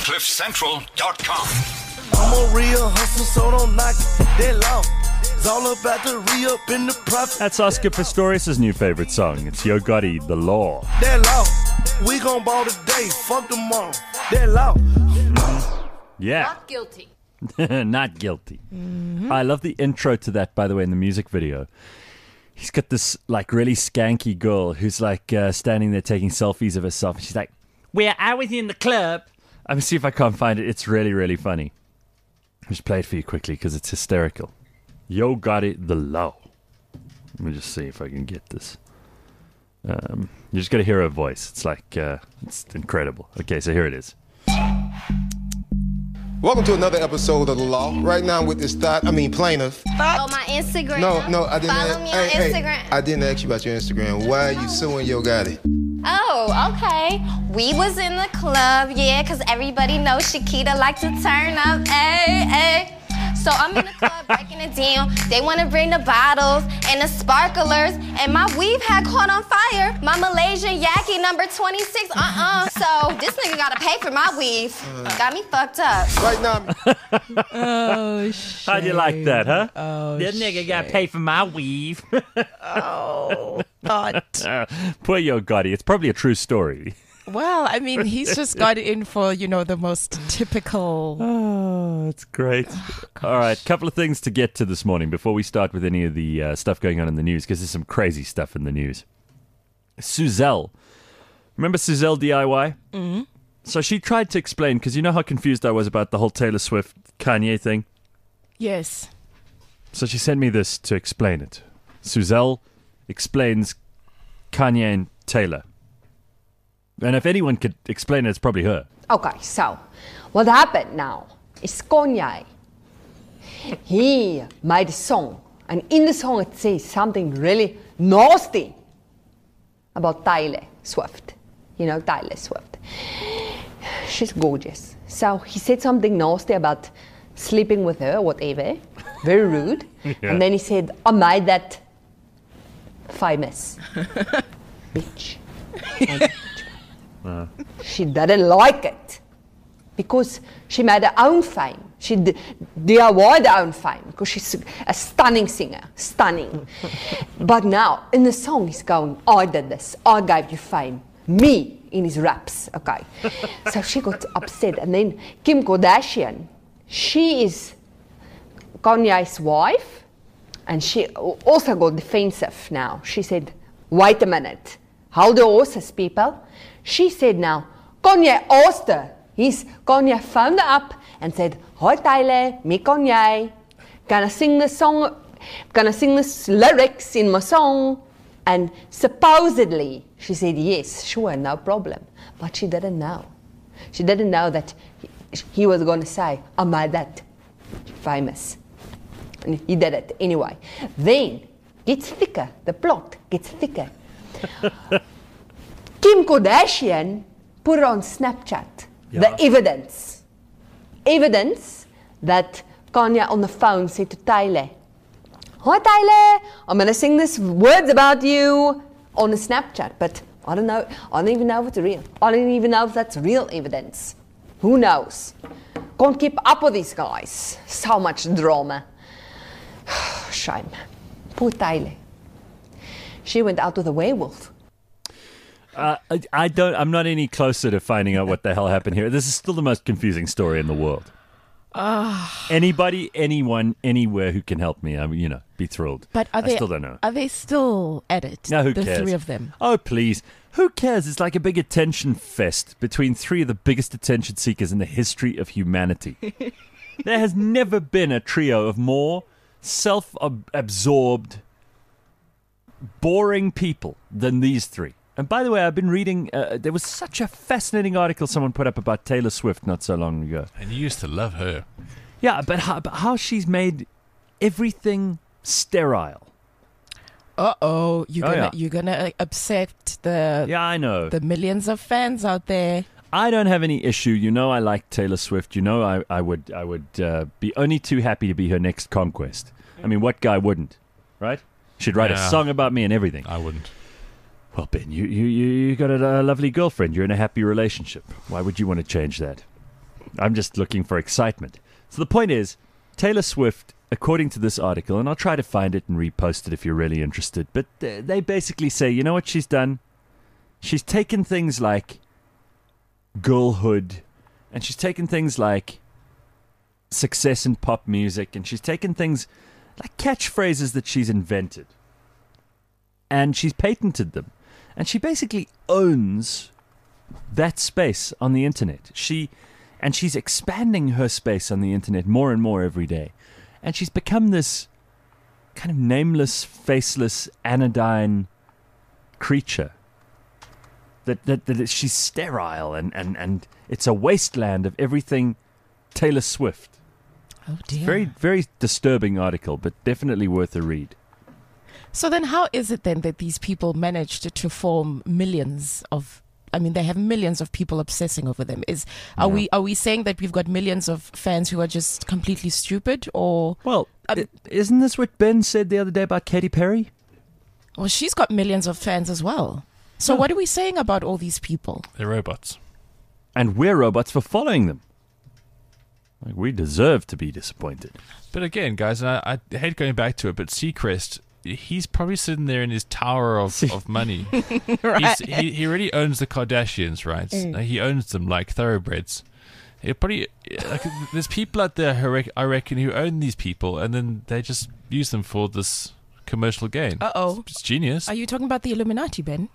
CliffCentral.com. I'm a real hustler, so don't knock it. That long. It's all about the re-up in the profit. That's Oscar Pistorius' new favorite song. It's Yo Gotti, The Law. That long. We gon' ball today. Fuck tomorrow. That long. Yeah. Not guilty. Not guilty. Mm-hmm. I love the intro to that, by the way, in the music video. He's got this, like, really skanky girl who's, like, standing there taking selfies of herself. She's like, "Where I was in the club." I'm going to see if I can't find it. It's really, really funny. I'll just play it for you quickly because it's hysterical. Yo Gotti, The Law. Let me just see if I can get this. You just got to hear her voice. It's like, it's incredible. Okay, so here it is. Welcome to another episode of The Law. Right now I'm with this plaintiff. Oh, my Instagram. No, I didn't. Follow me on Instagram. I didn't ask you about your Instagram. Why are you suing Yo Gotti? Oh, okay. We was in the club, yeah, because everybody knows Shakita like to turn up, ay. So I'm in the club breaking it down. They want to bring the bottles and the sparklers, and my weave had caught on fire. My Malaysian Yaki number 26, So this nigga got to pay for my weave. Got me fucked up. Right now. Oh, shit. How'd you like that, huh? Oh, that nigga got to pay for my weave. Oh, but. Poor Yo Gotti. It's probably a true story. Well, I mean, he's just got in for, the most typical. Oh, that's great. All right, couple of things to get to this morning before we start with any of the stuff going on in the news, because there's some crazy stuff in the news. Suzelle. Remember Suzelle DIY? Mm-hmm. So she tried to explain, because you know how confused I was about the whole Taylor Swift Kanye thing? Yes. So she sent me this to explain it. Suzelle explains Kanye and Taylor. And if anyone could explain it, it's probably her. Okay, so what happened now is Kanye. He made a song, and in the song it says something really nasty about Taylor Swift. You know Taylor Swift. She's gorgeous. So he said something nasty about sleeping with her, whatever. Very rude. Yeah. And then he said, I made that famous. Bitch. She didn't like it because she made her own fame. She DIY'd her own fame because she's a stunning singer, stunning. But now in the song he's going, I did this, I gave you fame, me in his raps, okay. So she got upset, and then Kim Kardashian, she is Kanye's wife, and she also got defensive now. She said, wait a minute, hold the horses, people. She said now, Kanye asked her. Kanye phoned her up and said, hi Taylor, me Kanye. Can I sing this song? Can I sing this lyrics in my song? And supposedly, she said, yes, sure, no problem. But she didn't know. She didn't know that he was going to say, I made that famous. And he did it anyway. Then, gets thicker. The plot gets thicker. Kim Kardashian put on Snapchat the evidence that Kanye on the phone said to Taylor, hi Taylor, I'm going to sing these words about you on a Snapchat, but I don't know, I don't even know if it's real. I don't even know if that's real evidence. Who knows? Can't keep up with these guys. So much drama. Shame. Poor Taylor. She went out with a werewolf. I'm not any closer to finding out what the hell happened here. This is still the most confusing story in the world. Anybody, anyone, anywhere who can help me, be thrilled. But I still don't know. Are they still at it? No, who the cares? Three of them. Oh, please. Who cares? It's like a big attention fest between three of the biggest attention seekers in the history of humanity. There has never been a trio of more self-absorbed, boring people than these three. And by the way, I've been reading, there was such a fascinating article someone put up about Taylor Swift not so long ago. And you used to love her. Yeah, but how she's made everything sterile. Uh-oh, you're gonna upset I know. the millions of fans out there. I don't have any issue. I like Taylor Swift. I would be only too happy to be her next conquest. I mean, what guy wouldn't, right? She'd write a song about me and everything. I wouldn't. Well, Ben, you got a lovely girlfriend. You're in a happy relationship. Why would you want to change that? I'm just looking for excitement. So the point is, Taylor Swift, according to this article, and I'll try to find it and repost it if you're really interested, but they basically say, you know what she's done? She's taken things like girlhood, and she's taken things like success in pop music, and she's taken things like catchphrases that she's invented, and she's patented them, and she basically owns that space on the internet. She's expanding her space on the internet more and more every day, and she's become this kind of nameless, faceless, anodyne creature. That she's sterile, and it's a wasteland of everything Taylor Swift. Oh dear. Very, very disturbing article, but definitely worth a read. So then how is it then that these people managed to form millions of... I mean, they have millions of people obsessing over them. Are we saying that we've got millions of fans who are just completely stupid, or... Well, isn't this what Ben said the other day about Katy Perry? Well, she's got millions of fans as well. So what are we saying about all these people? They're robots. And we're robots for following them. Like, we deserve to be disappointed. But again, guys, and I hate going back to it, but Seacrest, he's probably sitting there in his tower of money. Right. He already owns the Kardashians, right? He owns them like thoroughbreds. He probably, there's people out there who I reckon who own these people, and then they just use them for this commercial gain. Uh-oh. It's genius. Are you talking about the Illuminati, Ben?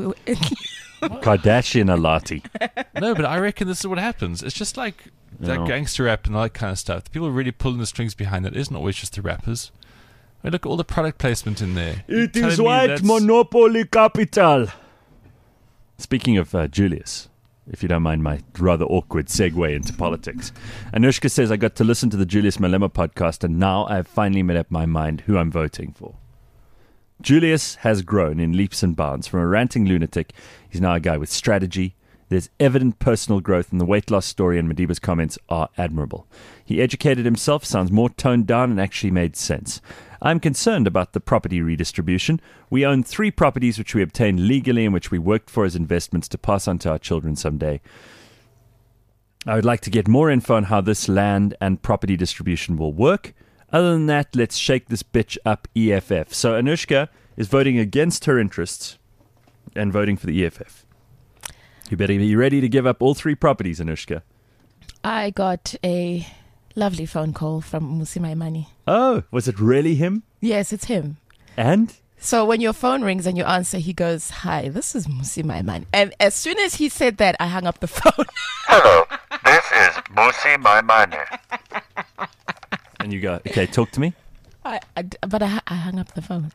Kardashian-alati. No, but I reckon this is what happens. It's just like that gangster rap and all that kind of stuff. The people really pulling the strings behind it isn't always just the rappers. I mean, look at all the product placement in there. It is white monopoly capital. Speaking of Julius, if you don't mind my rather awkward segue into politics, Anushka says, I got to listen to the Julius Malema podcast, and now I've finally made up my mind who I'm voting for. Julius has grown in leaps and bounds. From a ranting lunatic, he's now a guy with strategy. There's evident personal growth, and the weight loss story and Madiba's comments are admirable. He educated himself, sounds more toned down, and actually made sense. I'm concerned about the property redistribution. We own 3 properties which we obtained legally and which we worked for as investments to pass on to our children someday. I would like to get more info on how this land and property distribution will work. Other than that, let's shake this bitch up, EFF. So Anushka is voting against her interests and voting for the EFF. You better be ready to give up all 3 properties, Anushka. I got a lovely phone call from Mmusi Maimane. Oh, was it really him? Yes, it's him. And? So when your phone rings and you answer, he goes, "Hi, this is Mmusi Maimane." And as soon as he said that, I hung up the phone. Hello, this is Mmusi Maimane. And you go, okay, talk to me. But I hung up the phone.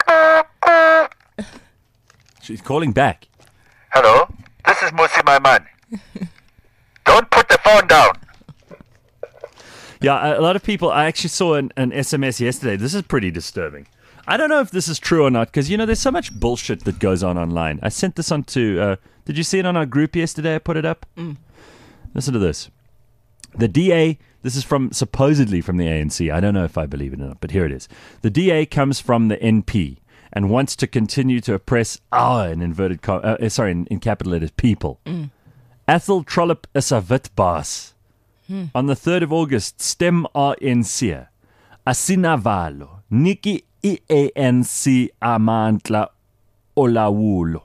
She's calling back. Hello, this is Mmusi Maimane. Don't put the phone down. Yeah, a lot of people, I actually saw an SMS yesterday. This is pretty disturbing. I don't know if this is true or not, because, you know, there's so much bullshit that goes on online. I sent this on to, did you see it on our group yesterday? I put it up. Listen to this. The DA, this is supposedly from the ANC. I don't know if I believe it or not, but here it is. The DA comes from the NP and wants to continue to oppress our, in capital letters, people. Athol Trollip is a wit baas. On the 3rd of August, stem ANC. Asinavalo. Niki ANC amantla olawulo.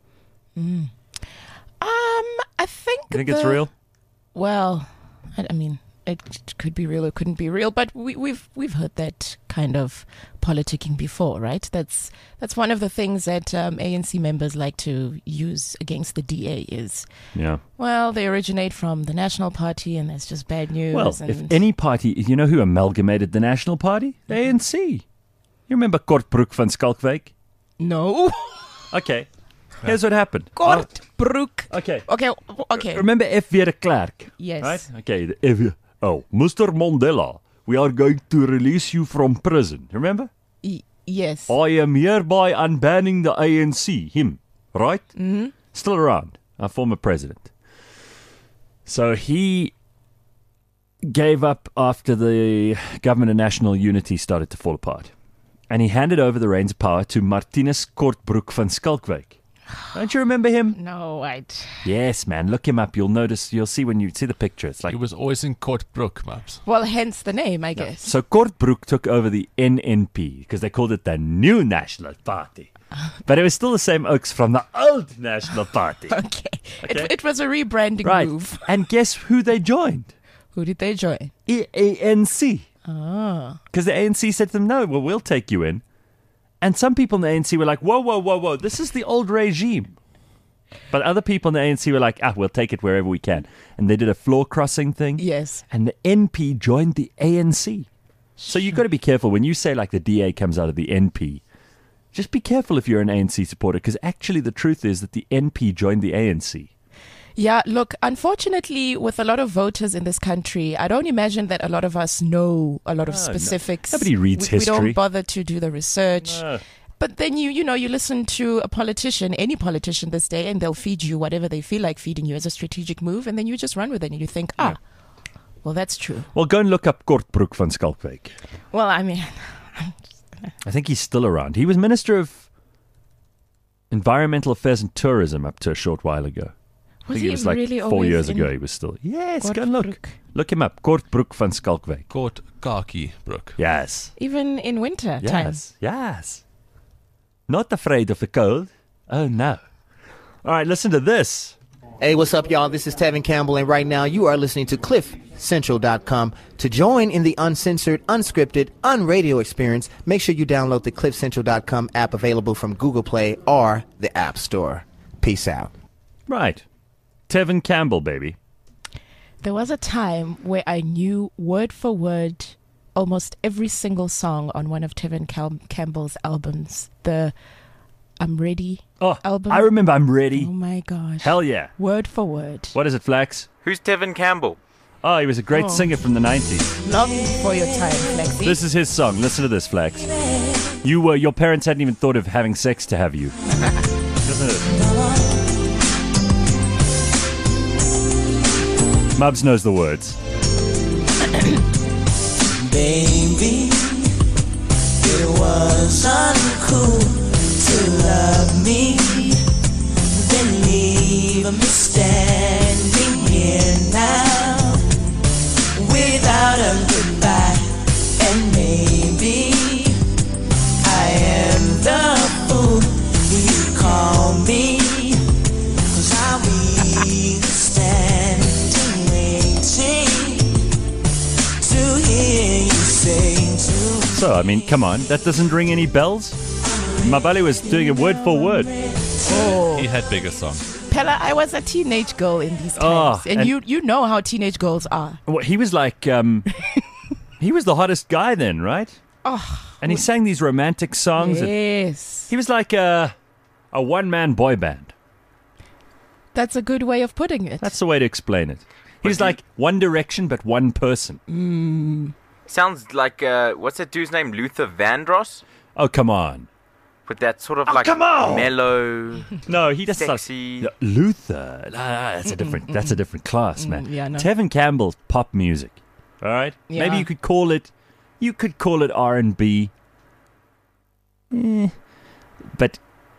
I think. You think it's real? Well, I mean, it could be real, it couldn't be real, but we've heard that kind of politicking before, right? That's one of the things that ANC members like to use against the DA is, well, they originate from the National Party, and that's just bad news. Well, if any party, you know who amalgamated the National Party? The ANC. You remember Kortbroek van Skalkwyk? No. Okay. Here's what happened. Kortbroek. Okay. Remember F.V. de Klerk? Yes. Right? Okay. Mr. Mandela, we are going to release you from prison. Remember? Yes. I am hereby unbanning the ANC. Him. Right? Mm-hmm. Still around. Our former president. So he gave up after the government of national unity started to fall apart. And he handed over the reins of power to Martinus Kortbroek van Skalkwyk. Don't you remember him? No, Yes, man. Look him up. You'll see when you see the picture. It's like He was always in Kortbroek, Maps. well, hence the name, I guess. So Kortbroek took over the NNP because they called it the New National Party. But it was still the same oaks from the old National Party. Okay. Okay. It was a rebranding Right. move. And guess who they joined? Who did they join? ANC. Because the ANC said to them, no, well, we'll take you in. And some people in the ANC were like, whoa, this is the old regime. But other people in the ANC were like, we'll take it wherever we can. And they did a floor crossing thing. Yes. And the NP joined the ANC. So you've got to be careful when you say like the DA comes out of the NP. Just be careful if you're an ANC supporter, because actually the truth is that the NP joined the ANC. Yeah, look, unfortunately, with a lot of voters in this country, I don't imagine that a lot of us know a lot of specifics. Nobody reads We history. don't bother to do the research. But then you listen to a politician, any politician this day, and they'll feed you whatever they feel like feeding you as a strategic move, and then you just run with it and you think, well, that's true. Well, go and look up Kortbroek van Schalkwyk. Well, I mean, I think he's still around. He was Minister of Environmental Affairs and Tourism up to a short while ago. I think he it was like really 4 always years in ago he was still. Yes, go and look. Kortbroek? Look him up. Kortbroek van Schalkwyk. Kortkakibroek. Yes. Even in winter time. Yes. Not afraid of the cold. Oh, no. All right, listen to this. Hey, what's up, y'all? This is Tevin Campbell, and right now you are listening to CliffCentral.com. To join in the uncensored, unscripted, unradio experience, make sure you download the CliffCentral.com app available from Google Play or the App Store. Peace out. Right. Tevin Campbell, baby. There was a time where I knew word for word almost every single song on one of Tevin Campbell's albums. The I'm Ready album. I remember I'm Ready. Oh my gosh. Hell yeah. Word for word. What is it, Flax? Who's Tevin Campbell? Oh, he was a great singer from the 90s. Long for your time, Flexi. This is his song. Listen to this, Flax. Your parents hadn't even thought of having sex to have you. Listen to this. Mubs knows the words. Baby, it was uncool to love me, then leave me standing here now without a goodbye. And maybe I am the fool you call me, 'cause I'll be standing waiting to hear you say to. So, I mean, come on. That doesn't ring any bells? Mabali was doing it word for word. Oh. He had bigger songs. Pella, I was a teenage girl in these times. And you know how teenage girls are. Well, he was like, he was the hottest guy then, right? Oh. And he sang these romantic songs. Yes. He was like a one-man boy band. That's a good way of putting it. That's the way to explain it. He was like One Direction, but one person. Sounds like, what's that dude's name? Luther Vandross? Oh, come on. With that sort of come on! mellow, No, he doesn't. sexy. Luther. That's a different class, man. yeah, no. Tevin Campbell's pop music. All right? Yeah. Maybe you could call it R&B. But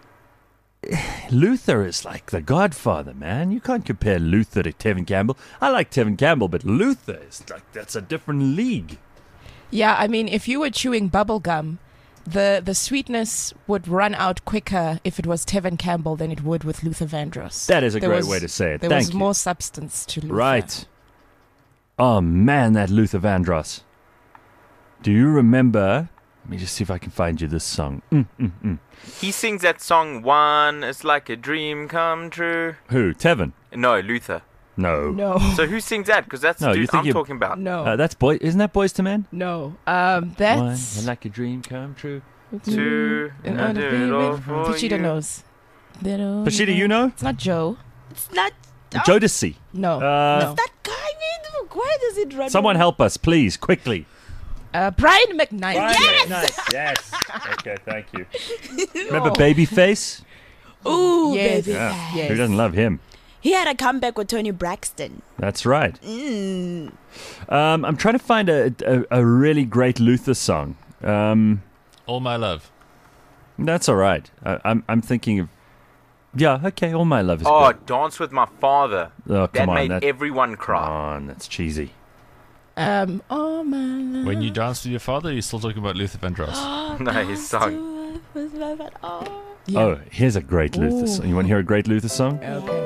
Luther is like the godfather, man. You can't compare Luther to Tevin Campbell. I like Tevin Campbell, but Luther is like, that's a different league. Yeah, I mean, if you were chewing bubble gum, the sweetness would run out quicker if it was Tevin Campbell than it would with Luther Vandross. That is a great way to say it. There Thank was you. more substance to Luther. Right. Oh, man, that Luther Vandross. Do you remember? Let me just see if I can find you this song. He sings that song, One is like a dream come true. Who? Tevin? No, Luther. No. So who sings that? Because that's No, the you dude think I'm you- talking about. No. That's boy. Isn't that Boys to Men? No. One, That's... like a dream come true. Two, In I order do to it be all with- for Pachita you. knows. Pachita, you know? It's not Joe. It's not. Jodeci. No. Uh, That guy, man, why does it run? Someone help us, please, quickly. Brian McKnight. Yes. Okay, thank you. Remember Babyface? Ooh, Yes. baby. Yeah. Yes. Who doesn't love him? He had a comeback with Tony Braxton. That's right. I'm trying to find a really great Luther song. All My Love. That's all right. I'm thinking of Yeah, okay, All My Love is Oh, good. Dance with My Father. Oh, That come on. made everyone cry. Come on, that's cheesy. Oh my love. When you dance with your father, you're still talking about Luther Vandross. No, his song. Yeah. Oh, here's a great Luther song. You want to hear a great Luther song? Okay.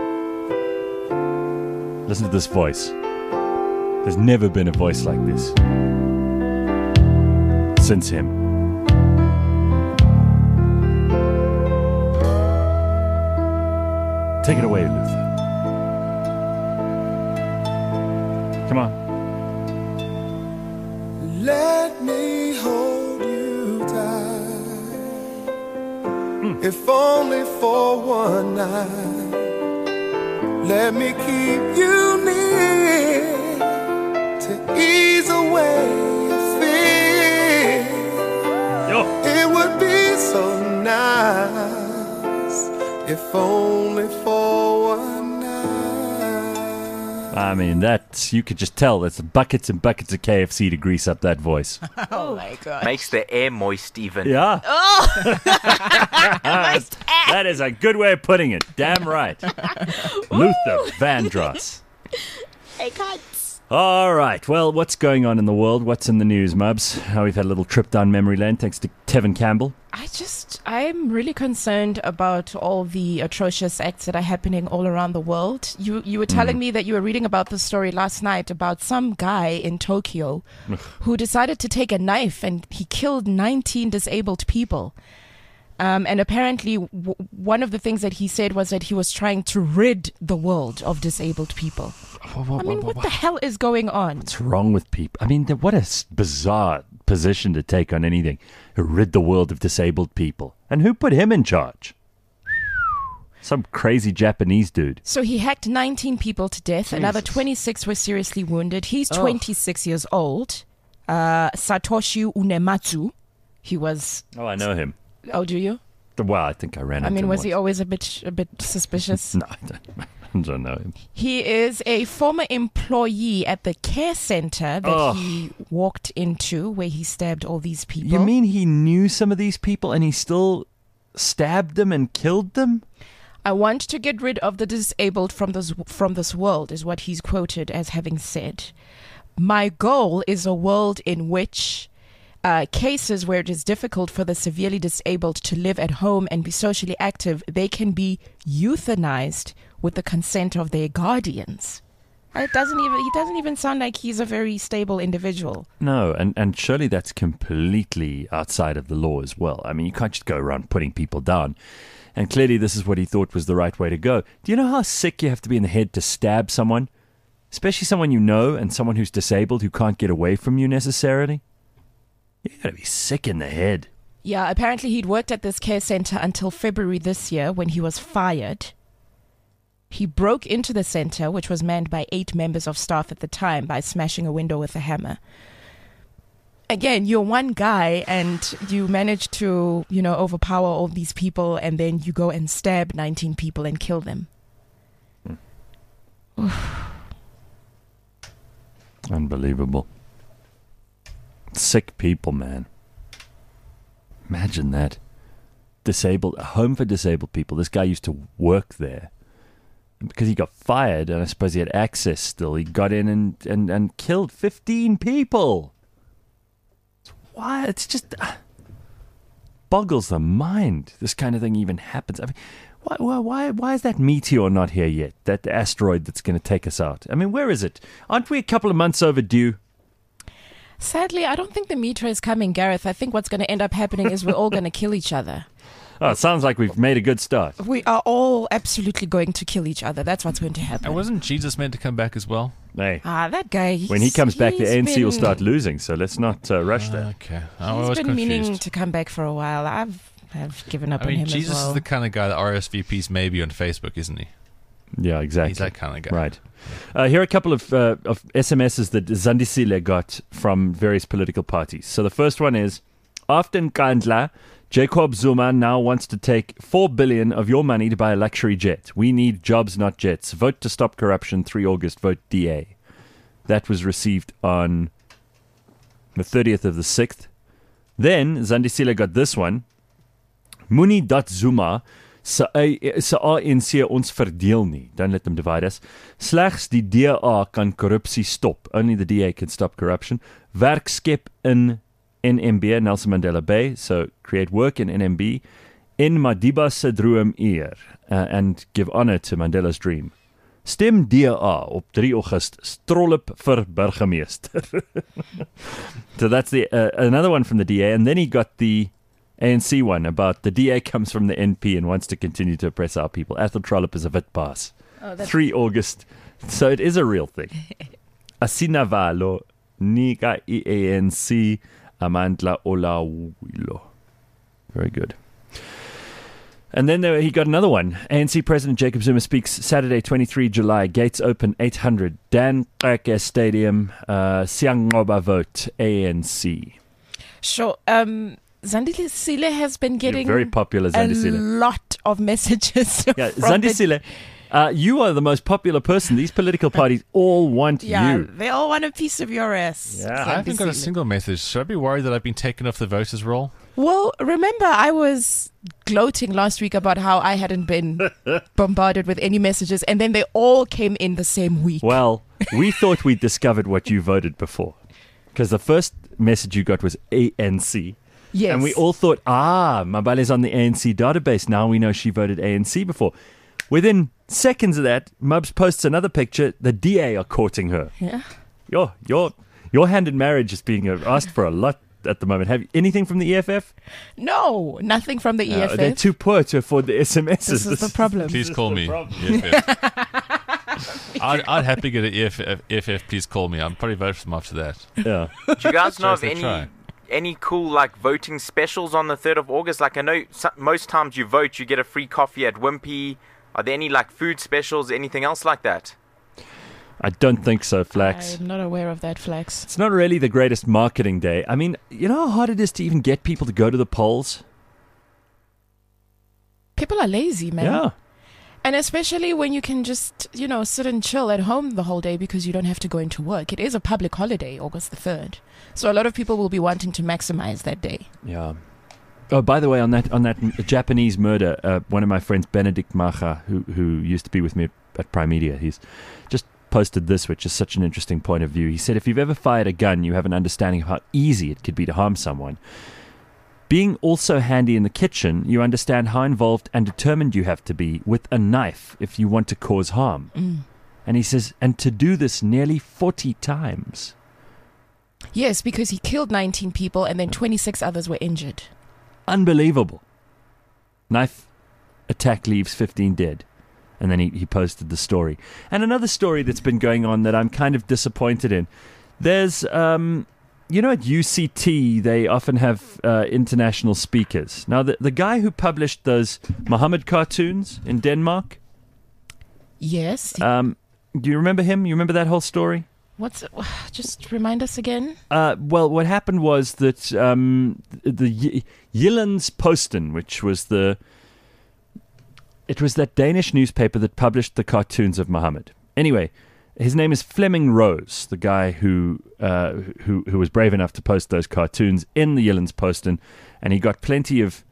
Listen to this voice. There's never been a voice like this since him. Take it away, Luther. Come on. Let me hold you tight, if only for one night. Let me keep you near to ease away your fear. It would be so nice if only for one night. I mean, that's, you could just tell that's buckets and buckets of KFC to grease up that voice. Oh my god. Makes the air moist even. Yeah. Oh. That is a good way of putting it. Damn right. Luther Vandross. I can't. All right. Well, what's going on in the world? What's in the news, Mubs? We've had a little trip down memory lane thanks to Tevin Campbell. I'm really concerned about all the atrocious acts that are happening all around the world. You were telling me that you were reading about the story last night about some guy in Tokyo who decided to take a knife and he killed 19 disabled people. And apparently one of the things that he said was that he was trying to rid the world of disabled people. I mean, what the hell is going on? What's wrong with people? I mean, what a bizarre position to take on anything. Rid the world of disabled people. And who put him in charge? Some crazy Japanese dude. So he hacked 19 people to death. Jesus. Another 26 were seriously wounded. He's 26 years old. Satoshi Uematsu. He was... Oh, I know him. Oh, do you? Well, I think I ran into him was once. he always a bit suspicious? No, I don't know him. He is a former employee at the care center that he walked into where he stabbed all these people. You mean he knew some of these people and he still stabbed them and killed them? I want to get rid of the disabled from this world, is what he's quoted as having said. My goal is a world in which cases where it is difficult for the severely disabled to live at home and be socially active, they can be euthanized with the consent of their guardians. He doesn't even sound like he's a very stable individual. No, and surely that's completely outside of the law as well. I mean, you can't just go around putting people down. And clearly this is what he thought was the right way to go. Do you know how sick you have to be in the head to stab someone? Especially someone you know and someone who's disabled who can't get away from you necessarily? You gotta be sick in the head. Yeah, apparently he'd worked at this care center until February this year when he was fired. He broke into the center, which was manned by 8 members of staff at the time, by smashing a window with a hammer. Again, you're one guy and you manage to, overpower all these people, and then you go and stab 19 people and kill them. Unbelievable. Sick people, man. Imagine that. A home for disabled people. This guy used to work there. And because he got fired, and I suppose he had access still, he got in and killed 15 people. Why? It's just boggles the mind. This kind of thing even happens. I mean, why is that meteor not here yet? That asteroid that's going to take us out. I mean, where is it? Aren't we a couple of months overdue? Sadly, I don't think the meteor is coming, Gareth. I think what's going to end up happening is we're all going to kill each other. Oh, it sounds like we've made a good start. We are all absolutely going to kill each other. That's what's going to happen. And wasn't Jesus meant to come back as well? Hey. That guy. When he comes back, the ANC will start losing, so let's not rush that. Okay. He's been meaning to come back for a while. I've given up on him Jesus as well. is the kind of guy that RSVPs maybe on Facebook, isn't he? Yeah, exactly. He's that kind of guy. Right. Here are a couple of SMSs that Zandisile got from various political parties. So the first one is, after Nkandla, Jacob Zuma now wants to take 4 billion of your money to buy a luxury jet. We need jobs, not jets. Vote to stop corruption, 3 August, vote DA. That was received on the 30th of the 6th. Then Zandisile got this one. Muni.Zuma se ANC ons verdeel nie. Don't let them divide us. Slegs die DA kan korrupsie stop. Only the DA can stop corruption. Werk skep in NMB, Nelson Mandela Bay, so create work in NMB, in Madiba se droom eer, and give honor to Mandela's dream. Stem DA op 3 Augustus, trollop vir burgemeester. So that's the another one from the DA, and then he got the ANC one about the DA comes from the NP and wants to continue to oppress our people. Athol Trollop is a witbaas. 3 August. So it is a real thing. Asinavalo, Nika ANC, Amandla Olawilo. Very good. And then he got another one. ANC President Jacob Zuma speaks Saturday, 23 July. Gates open 800. Dan Keke Stadium. Siyanqoba vote. ANC. Sure. Zandisile has been getting very popular, a lot of messages. Yeah, Zandisile, you are the most popular person. These political parties all want you. They all want a piece of your ass. Yeah, I haven't got a single message. Should I be worried that I've been taken off the voters roll? Well, remember I was gloating last week about how I hadn't been bombarded with any messages, and then they all came in the same week. Well, we thought we'd discovered what you voted before, because the first message you got was ANC. Yes. And we all thought, Mabale's on the ANC database. Now we know she voted ANC before. Within seconds of that, Mubs posts another picture. The DA are courting her. Yeah. Your hand in marriage is being asked for a lot at the moment. Have you anything from the EFF? No, nothing from the EFF. They're too poor to afford the SMSs. This is the problem. Please call me. I'd happily get an EFF. Please call me. I'm probably vote for them after that. Yeah. Do you guys know of any cool like voting specials on the 3rd of August? Like I know most times you vote, you get a free coffee at Wimpy. Are there any like food specials, anything else like that? I don't think so, Flax. I'm not aware of that, Flax. It's not really the greatest marketing day. I mean, you know how hard it is to even get people to go to the polls? People are lazy, man. Yeah. And especially when you can just, sit and chill at home the whole day because you don't have to go into work. It is a public holiday, August the 3rd. So a lot of people will be wanting to maximize that day. Yeah. Oh, by the way, on that Japanese murder, one of my friends, Benedict Macha, who used to be with me at Prime Media, he's just posted this, which is such an interesting point of view. He said, if you've ever fired a gun, you have an understanding of how easy it could be to harm someone. Being also handy in the kitchen, you understand how involved and determined you have to be with a knife if you want to cause harm. And he says, and to do this nearly 40 times. Yes, because he killed 19 people and then 26 others were injured. Unbelievable. Knife attack leaves 15 dead. And then he posted the story. And another story that's been going on that I'm kind of disappointed in. There's, at UCT, they often have international speakers. Now, the guy who published those Muhammad cartoons in Denmark. Yes. Do you remember him? You remember that whole story? Just remind us again. Well, what happened was that the Jyllands-Posten, which was it was that Danish newspaper that published the cartoons of Muhammad. Anyway, his name is Flemming Rose, the guy who was brave enough to post those cartoons in the Jyllands-Posten, and he got plenty of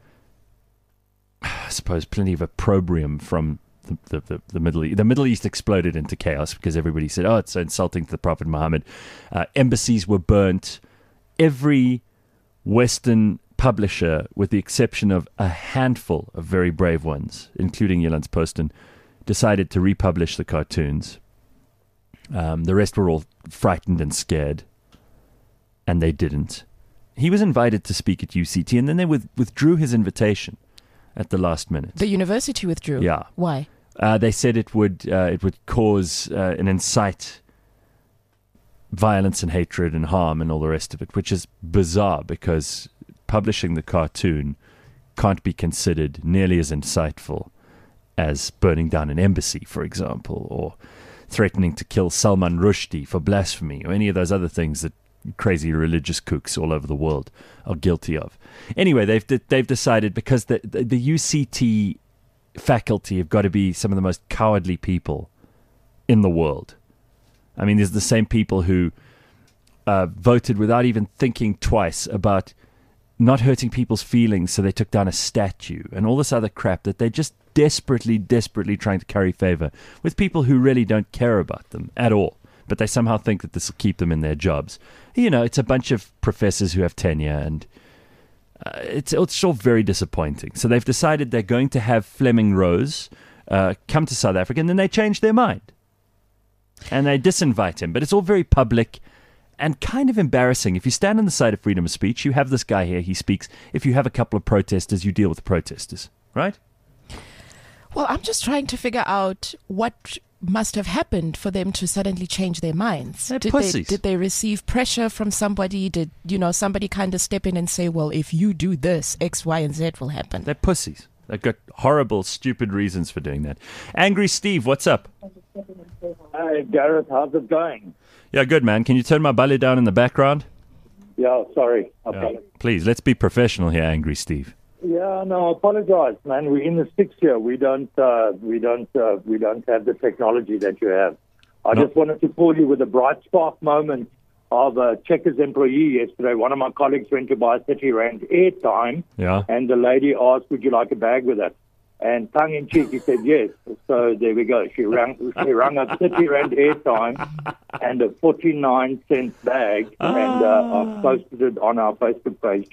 opprobrium from the Middle East. The Middle East exploded into chaos because everybody said, it's so insulting to the Prophet Muhammad. Embassies were burnt. Every Western publisher, with the exception of a handful of very brave ones, including Jyllands-Posten, decided to republish the cartoons. The rest were all frightened and scared, and they didn't. He was invited to speak at UCT, and then they withdrew his invitation at the last minute. The university withdrew? Yeah. Why? They said it would cause and incite violence and hatred and harm and all the rest of it, which is bizarre because publishing the cartoon can't be considered nearly as insightful as burning down an embassy, for example, or threatening to kill Salman Rushdie for blasphemy, or any of those other things that crazy religious kooks all over the world are guilty of. Anyway, they've decided, because the UCT faculty have got to be some of the most cowardly people in the world. I mean, there's the same people who voted without even thinking twice about not hurting people's feelings, so they took down a statue and all this other crap that they're just desperately trying to curry favor with people who really don't care about them at all. But they somehow think that this will keep them in their jobs. You know, it's a bunch of professors who have tenure, and it's all very disappointing. So they've decided they're going to have Fleming Rose come to South Africa, and then they change their mind. And they disinvite him. But it's all very public and kind of embarrassing. If you stand on the side of freedom of speech, you have this guy here, he speaks. If you have a couple of protesters, you deal with the protesters, right? Well, I'm just trying to figure out what must have happened for them to suddenly change their minds. They're pussies. Did they receive pressure from somebody? Did, somebody kind of step in and say, well, if you do this, X, Y, and Z will happen? They're pussies. They've got horrible, stupid reasons for doing that. Angry Steve, what's up? Hi, Gareth. How's it going? Yeah, good, man. Can you turn my belly down in the background? Yeah, sorry. Okay. Please, let's be professional here, Angry Steve. Yeah, no, I apologize, man. We're in the sixth year. We don't have the technology that you have. I just wanted to call you with a bright spark moment of a Checkers employee yesterday. One of my colleagues went to buy 30 Rand airtime, and the lady asked, would you like a bag with it? And tongue in cheek, he said yes. So there we go. She rang up 30 Rand airtime and a 49-cent bag, and I've posted it on our Facebook page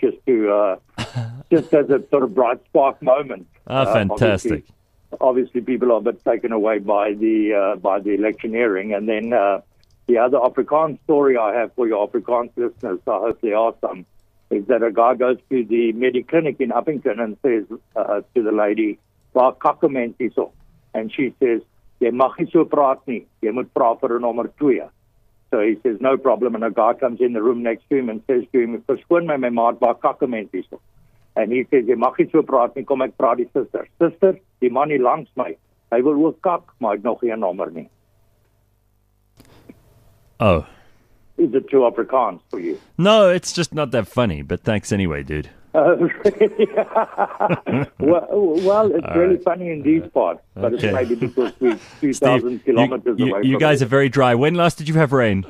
just as a sort of bright spark moment. Fantastic. Obviously, people are a bit taken away by the electioneering. And then the other Afrikaans story I have for your Afrikaans listeners, I hope there are some, is that a guy goes to the Mediclinic in Uppington and says to the lady, "Waar kakement hierso?" And she says, "Jy mag nie so praat nie. Jy moet praat vir 'n nommer 2." So he says, "No problem." And a guy comes in the room next to him and says to him, "Verskoon my maat, waar kakement hierso?" And he says, "Jy mag nie so praat nie. Kom ek praat die suster. Suster, die man hier langs my, hy wil ook kak, maar hy het nog geen nommer nie." Oh. Is it too Afrikaans for you? No, it's just not that funny, but thanks anyway, dude. Well, it's really funny in these parts, but it's maybe because we're 2,000 kilometers away from you guys are very dry. When last did you have rain?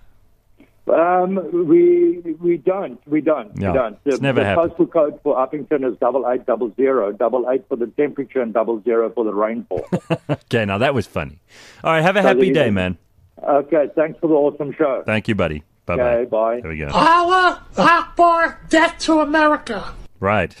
We don't. It's never the happened. postal code for Uppington is 8800, 88 for the temperature and 00 for the rainfall. Okay, now that was funny. All right, have a happy day, man. Okay, thanks for the awesome show. Thank you, buddy. Bye-bye. Okay, bye. There we go. Allah Akbar, death to America. Right.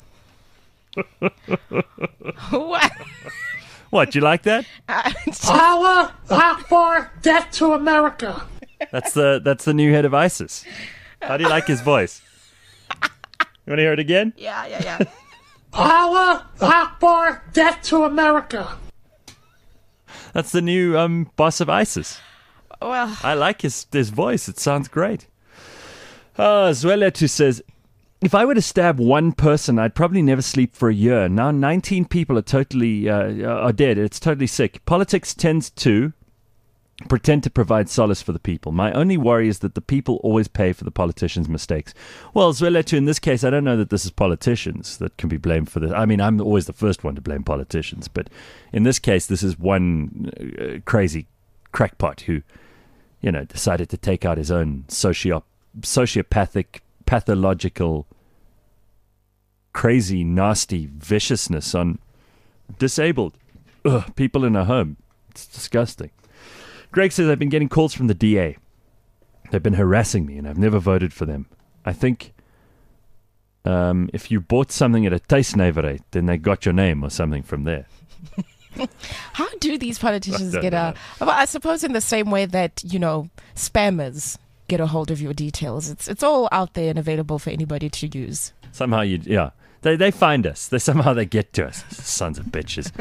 What? What, you like that? Allah Akbar, death to America. That's the new head of ISIS. How do you like his voice? You want to hear it again? Yeah. Allah Akbar, death to America. That's the new boss of ISIS. Well, I like his voice. It sounds great. Zweletu says, if I were to stab one person, I'd probably never sleep for a year. Now 19 people are totally are dead. It's totally sick. Politics tends to pretend to provide solace for the people. My only worry is that the people always pay for the politicians' mistakes. Well, Zweletu, in this case, I don't know that this is politicians that can be blamed for this. I mean, I'm always the first one to blame politicians, but in this case, this is one crazy crackpot who, decided to take out his own sociopathic, pathological, crazy, nasty viciousness on disabled people in a home. It's disgusting. Greg says, I've been getting calls from the DA. They've been harassing me, and I've never voted for them. I think if you bought something at a tuisnywerheid, then they got your name or something from there. How do these politicians get a... Well, I suppose in the same way that, spammers get a hold of your details. It's all out there and available for anybody to use. Somehow They find us. They get to us. Sons of bitches.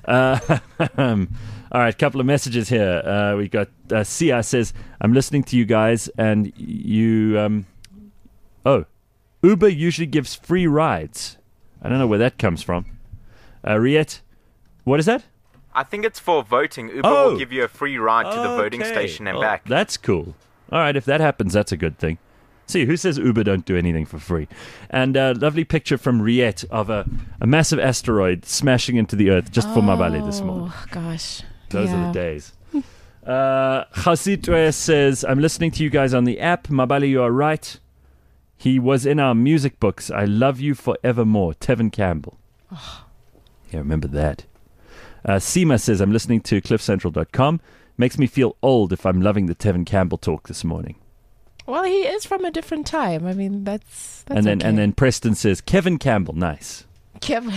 All right, couple of messages here. We got Sia says, I'm listening to you guys, and you... Uber usually gives free rides. I don't know where that comes from. Riet, what is that? I think it's for voting. Uber will give you a free ride to the voting station and back. That's cool. All right, if that happens, that's a good thing. See, who says Uber don't do anything for free? And a lovely picture from Riet of a massive asteroid smashing into the earth just for Mabale this morning. Oh, gosh. Those are the days. Chasitwe says, I'm listening to you guys on the app. Mabale, you are right. He was in our music books. I love you forevermore. Tevin Campbell. Yeah, remember that. Seema says, I'm listening to cliffcentral.com. Makes me feel old if I'm loving the Tevin Campbell talk this morning. Well, he is from a different time. I mean, that's And then okay. and then Preston says, Kevin Campbell, nice. Kevin.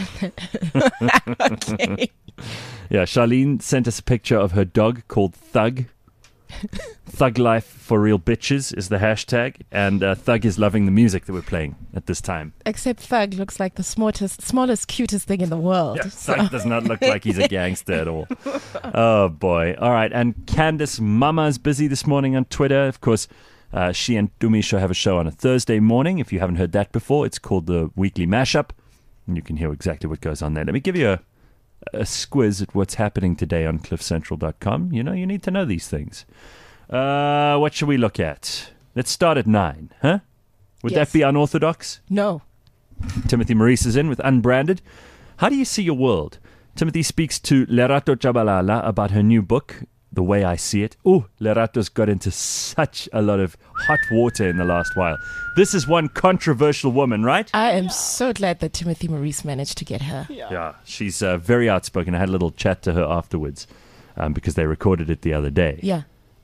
Okay. Yeah, Charlene sent us a picture of her dog called Thug. Thug Life for Real Bitches is the hashtag, and Thug is loving the music that we're playing at this time. Except Thug looks like the smallest, cutest thing in the world. Yeah, Thug does not look like he's a gangster at all. Oh, boy. All right, and Candace Mama's busy this morning on Twitter. Of course, she and Dumisho have a show on a Thursday morning. If you haven't heard that before, it's called the Weekly Mashup, and you can hear exactly what goes on there. Let me give you a squiz at what's happening today on cliffcentral.com. You know, you need to know these things. What should we look at? Let's start at 9, huh? Would Yes. that be unorthodox? No. Timothy Maurice is in with Unbranded. How do you see your world? Timothy speaks to Lerato Chabalala about her new book, The Way I See It. Oh, Lerato's got into such a lot of hot water in the last while. This is one controversial woman, right? I am so glad that Timothy Maurice managed to get her. Yeah, she's very outspoken. I had a little chat to her afterwards because they recorded it the other day. Yeah.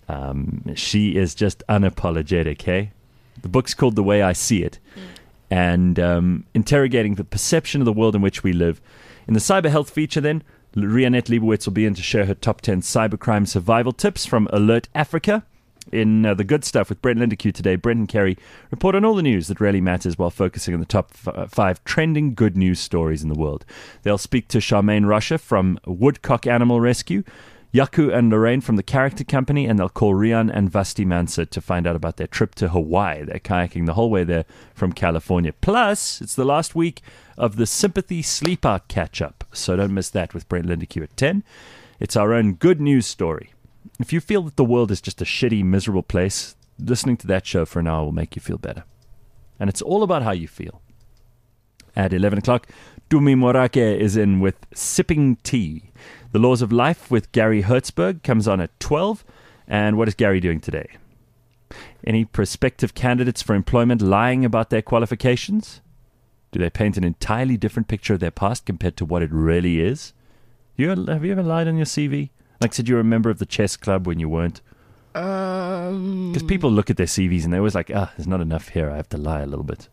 She is just unapologetic, hey? The book's called The Way I See It, and interrogating the perception of the world in which we live. In the cyber health feature, then, Rianette Leibowitz will be in to share her top 10 cybercrime survival tips from Alert Africa. In the good stuff with Brent Lindeque today, Brent and Kerry report on all the news that really matters while focusing on the top 5 trending good news stories in the world. They'll speak to Charmaine Russia from Woodcock Animal Rescue, Yaku and Lorraine from the Character Company, and they'll call Rian and Vasti Mansa to find out about their trip to Hawaii. They're kayaking the whole way there from California. Plus, it's the last week of the Sympathy Sleep Out catch-up, so don't miss that with Brent Lindeque at 10. It's our own good news story. If you feel that the world is just a shitty, miserable place, listening to that show for an hour will make you feel better. And it's all about how you feel. At 11 o'clock, Dumi Morake is in with Sipping Tea. The Laws of Life with Gary Hertzberg comes on at 12. And what is Gary doing today? Any prospective candidates for employment lying about their qualifications? Do they paint an entirely different picture of their past compared to what it really is? Have you ever lied on your CV? Like, said you were a member of the chess club when you weren't? Because people look at their CVs and they're always like, there's not enough here. I have to lie a little bit.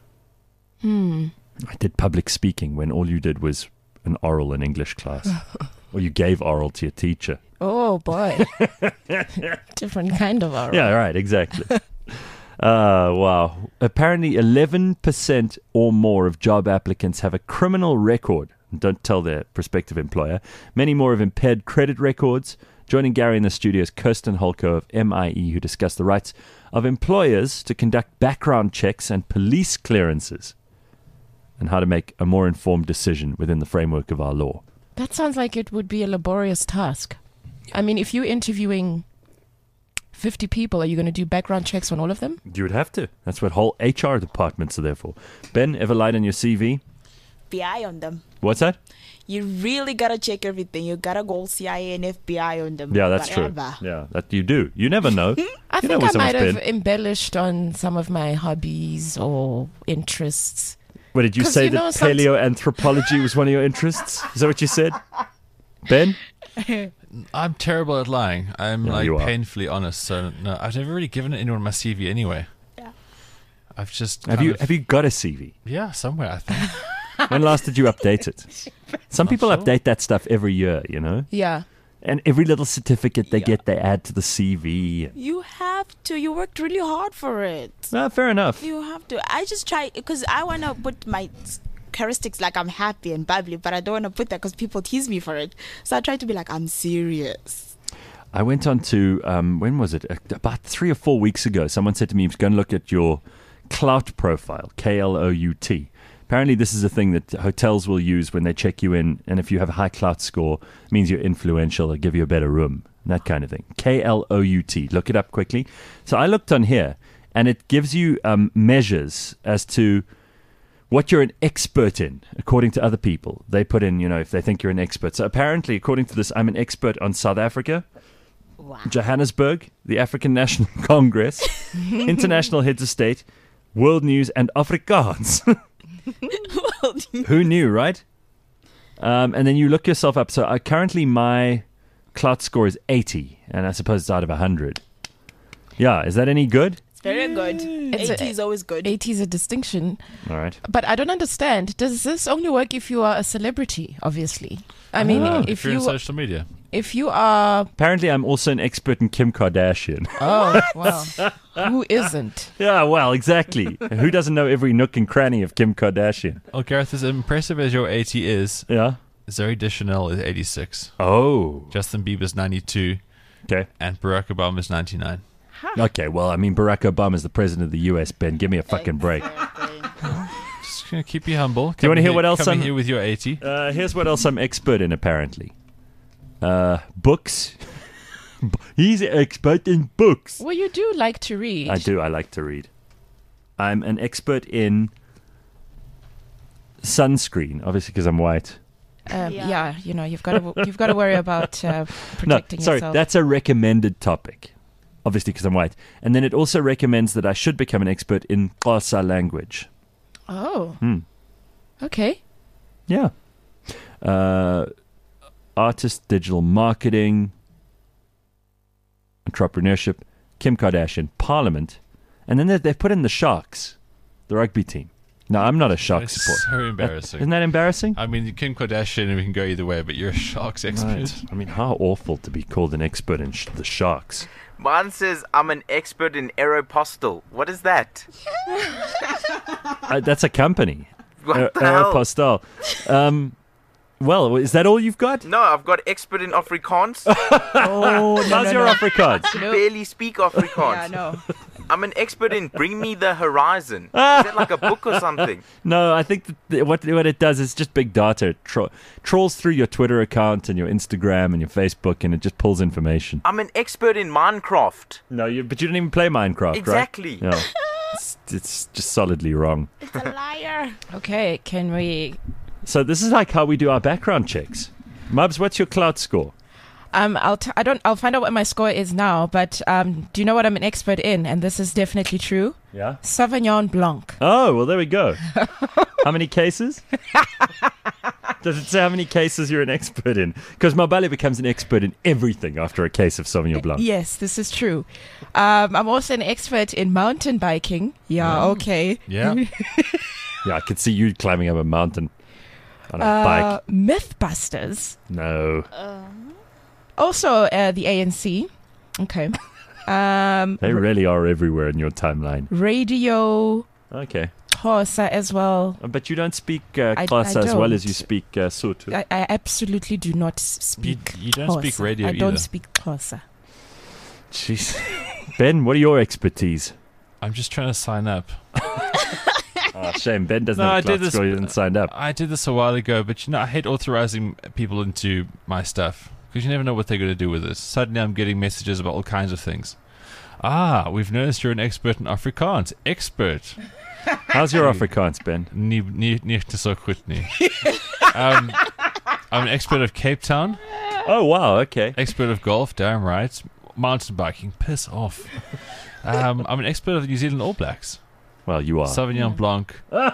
I did public speaking when all you did was an oral in English class. Or you gave oral to your teacher. Oh, boy. Different kind of oral. Yeah, right, exactly. Wow. Apparently 11% or more of job applicants have a criminal record. Don't tell their prospective employer. Many more have impaired credit records. Joining Gary in the studio is Kirsten Holko of MIE, who discussed the rights of employers to conduct background checks and police clearances and how to make a more informed decision within the framework of our law. That sounds like it would be a laborious task. I mean, if you're interviewing 50 people, are you going to do background checks on all of them? You would have to. That's what whole HR departments are there for. Ben, ever lied on your CV? FBI on them. What's that? You really gotta check everything. You gotta go CIA and FBI on them. Yeah, that's Whatever. true. Yeah, that you do. You never know. I You know think where I might someone's have been. embellished on some of my hobbies or interests. What did you 'Cause, say you know, that paleoanthropology was one of your interests? Is that what you said? Ben? I'm terrible at lying. I'm Yeah, you are. painfully honest. So no, I've never really given anyone my CV anyway. Yeah. I've just Have you got a CV? Yeah, somewhere I think. When last did you update it? Some people update that stuff every year, you know? Yeah. And every little certificate they get, they add to the CV. You have to. You worked really hard for it. Fair enough. You have to. I just try because I want to put my characteristics like I'm happy and bubbly, but I don't want to put that because people tease me for it. So I try to be like, I'm serious. I went on to, when was it? About 3 or 4 weeks ago, someone said to me, go and look at your Clout profile, Klout. Apparently, this is a thing that hotels will use when they check you in, and if you have a high Clout score, it means you're influential, they'll give you a better room, that kind of thing. Klout. Look it up quickly. So I looked on here, and it gives you measures as to what you're an expert in, according to other people. They put in, if they think you're an expert. So apparently, according to this, I'm an expert on South Africa, Johannesburg, the African National Congress, international heads of state, world news, and Afrikaans. Who knew, right? And then you look yourself up. So currently my clout score is 80, and I suppose it's out of 100. Yeah, is that any good? It's very good. 80 is always good. 80 is a distinction. All right. But I don't understand. Does this only work if you are a celebrity, obviously? I mean, if you're in social media. If you are... Apparently, I'm also an expert in Kim Kardashian. Oh, wow. Who isn't? Yeah, well, exactly. Who doesn't know every nook and cranny of Kim Kardashian? Oh, Gareth, as impressive as your 80 is, Zooey Deschanel is 86. Oh. Justin Bieber's 92. Okay. And Barack Obama's 99. Okay, well, I mean, Barack Obama is the president of the U.S., Ben. Give me a fucking break. Just going to keep you humble. Do you want to hear what else I'm here with your 80? Here's what else I'm expert in, apparently. Books. He's an expert in books. Well, you do like to read. I do. I like to read. I'm an expert in sunscreen, obviously because I'm white. Yeah, you know, you've got to worry about protecting sorry, yourself. that's a recommended topic, obviously because I'm white. And then it also recommends that I should become an expert in Xhosa language. Oh. Okay. Yeah. Artist, digital marketing, entrepreneurship, Kim Kardashian, Parliament, and then they've put in the Sharks, the rugby team. No, I'm not a Sharks supporter. So embarrassing. Isn't that embarrassing? I mean, Kim Kardashian, we can go either way, but you're a Sharks expert. Right. I mean, how awful to be called an expert in the Sharks. Mine says I'm an expert in Aeropostale. What is that? That's a company. What the hell? Aeropostale. Well, is that all you've got? No, I've got expert in Afrikaans. How's your Afrikaans? I barely speak Afrikaans. Yeah, no. I'm an expert in Bring Me the Horizon. Is that like a book or something? No, I think what it does is just big data. It trawls through your Twitter account and your Instagram and your Facebook, and it just pulls information. I'm an expert in Minecraft. No, but you don't even play Minecraft, exactly. right? No. It's just solidly wrong. It's a liar. Okay, can we... So this is like how we do our background checks. Mubs, what's your clout score? I'll find out what my score is now, but do you know what I'm an expert in? And this is definitely true. Yeah. Sauvignon Blanc. Oh, well, there we go. How many cases? Does it say how many cases you're an expert in? Because Mabale becomes an expert in everything after a case of Sauvignon Blanc. Yes, this is true. I'm also an expert in mountain biking. Yeah, okay. Yeah. Yeah, I could see you climbing up a mountain on a bike. Mythbusters. No. Also, the ANC. Okay. They really are everywhere in your timeline. Radio. Okay. Xhosa as well. But you don't speak Xhosa as well as you speak Sotho. I absolutely do not speak You don't Xhosa. speak radio I either. don't speak Xhosa. Jeez. Ben, what are your expertise? I'm just trying to sign up. Oh, shame. Ben doesn't have a clout score. He didn't sign up. I did this a while ago, but I hate authorizing people into my stuff because you never know what they're going to do with this. Suddenly I'm getting messages about all kinds of things. We've noticed you're an expert in Afrikaans. Expert. How's your Afrikaans, Ben? Nicht so goed nie. I'm an expert of Cape Town. Oh, wow. Okay. Expert of golf. Damn right. Mountain biking. Piss off. I'm an expert of the New Zealand All Blacks. Well, you are. Sauvignon Blanc.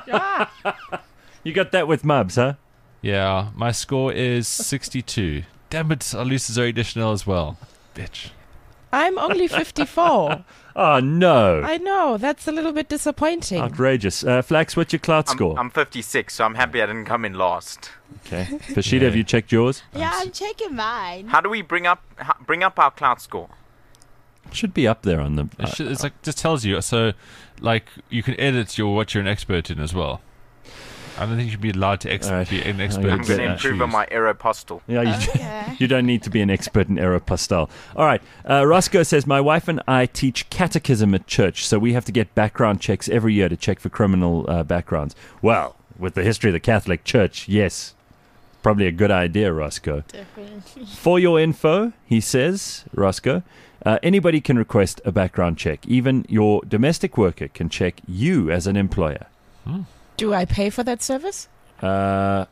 You got that with Mubs, huh? Yeah, my score is 62. Damn it, I lose to Zooey Deschanel as well. Bitch. I'm only 54. Oh, no. I know. That's a little bit disappointing. Outrageous. Flax, what's your clout score? I'm 56, so I'm happy I didn't come in last. Okay. Fashida, have you checked yours? Yeah, I'm checking mine. How do we bring up our clout score? It should be up there on the... It's like just tells you. So, like, you can edit what you're an expert in as well. I don't think you should be allowed to be an expert. I'm going to improve on my Aeropostale. Yeah, you don't need to be an expert in Aeropostale. All right. Roscoe says, my wife and I teach catechism at church, so we have to get background checks every year to check for criminal backgrounds. Well, with the history of the Catholic Church, yes. Probably a good idea, Roscoe. Definitely. For your info, he says, Roscoe, anybody can request a background check. Even your domestic worker can check you as an employer. Do I pay for that service? Yeah,